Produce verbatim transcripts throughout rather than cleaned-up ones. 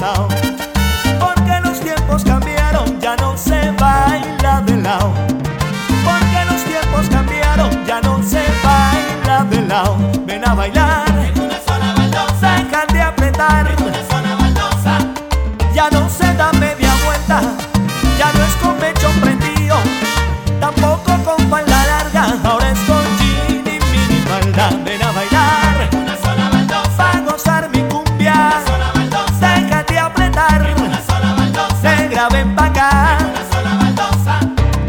lado. Porque los tiempos cambiaron, ya no se baila de lado. Porque los tiempos cambiaron, ya no se baila de lado. Ven a bailar En una sola baldosa, deja de apretar. en una sola baldosa, Ya no se da media vuelta, ya no es con pecho prendido, tampoco con falda larga, ahora es con jean y minifalda. Ven a bailar, en una sola baldosa, pa' gozar mi cumbia, sola baldosa, déjate apretar, en una sola baldosa, negra ven pa' acá. una sola baldosa.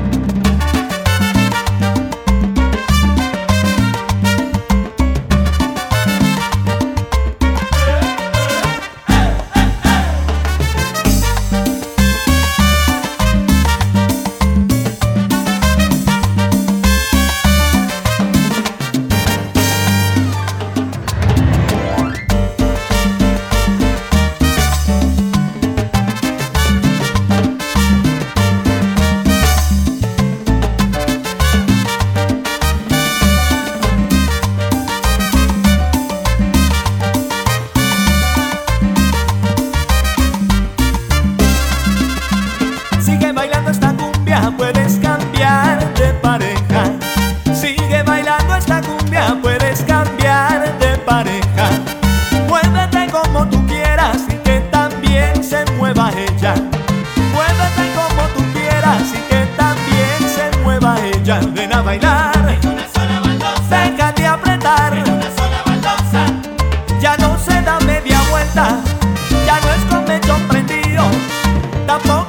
Sigue bailando esta cumbia, puedes cambiar de pareja. Sigue bailando esta cumbia, puedes cambiar de pareja. Muévete como tú quieras y que también se mueva ella. Muévete como tú quieras y que también se mueva ella. Ven a bailar, En una sola baldosa, déjate apretar. en una sola baldosa, Ya no se da media vuelta, ya no es con pecho prendido, tampoco